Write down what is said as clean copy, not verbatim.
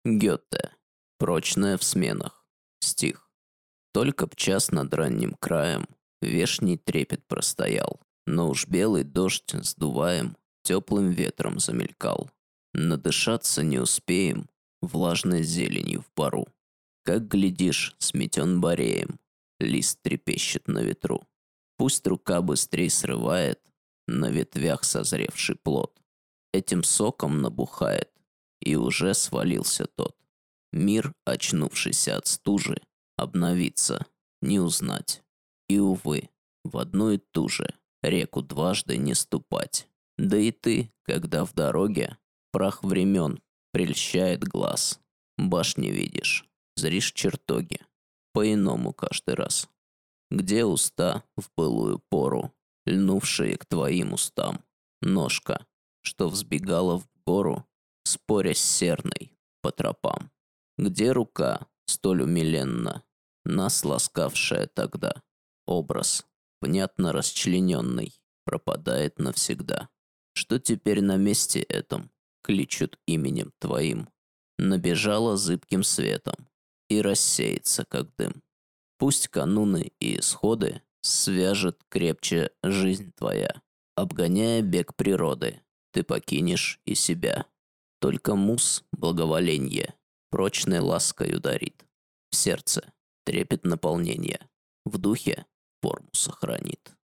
Гёте. Прочное в сменах. Стих. Только б час над ранним краем вешний трепет простоял, но уж белый дождь сдуваем, теплым ветром замелькал. Надышаться не успеем влажной зеленью в пару. Как глядишь, сметен бореем, лист трепещет на ветру. Пусть рука быстрей срывает на ветвях созревший плод. Этим соком набухает, и уже свалился тот. Мир, очнувшийся от стужи, обновиться, не узнать. И, увы, в одну и ту же реку дважды не ступать. Да и ты, когда в дороге, прах времен прельщает глаз. Башни видишь, зришь чертоги, по-иному каждый раз. Где уста в былую пору, льнувшие к твоим устам? Ножка, что взбегала в гору, споря с серной по тропам. Где рука, столь умиленна, нас ласкавшая тогда? Образ, внятно расчлененный, пропадает навсегда. Что теперь на месте этом кличут именем твоим? Набежала зыбким светом и рассеется, как дым. Пусть кануны и исходы свяжет крепче жизнь твоя. Обгоняя бег природы, ты покинешь и себя. Только мус благоволенье прочной лаской ударит. В сердце трепет наполнения, в духе форму сохранит.